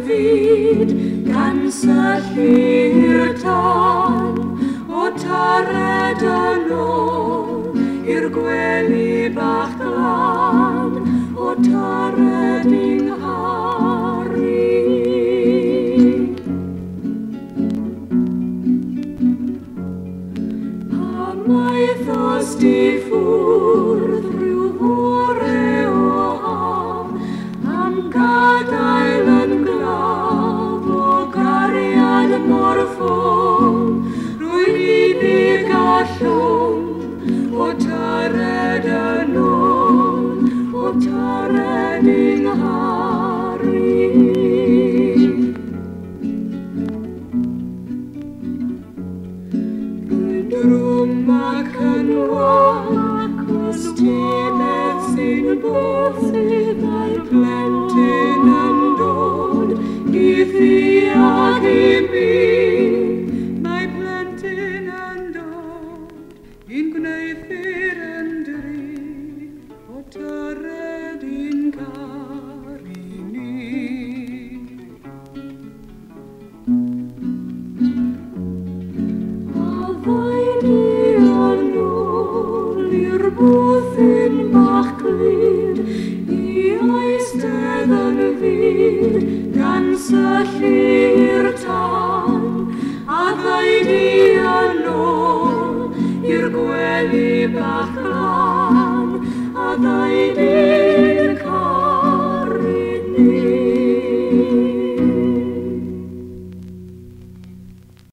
fyd gan syllu'r tân o tared yn ôl i'r gwely bach glân o tared i'n Harri. Mae ddost i ffwrdd rhyw fore o haf am gadael yn glaf o gariad mor ffôn rwy'n unig allwn o tared yn ôl o tared i'n Harri. Drwm ac yn wag, cwestiynau sy'n bosib, mae plentyn yn dod i fi ac i mi. Mae plentyn yn dod i'n gwneithir yn dri, o tared i'n caru ni. Bwthyn bach glir i oestedd yn fyd gan syllu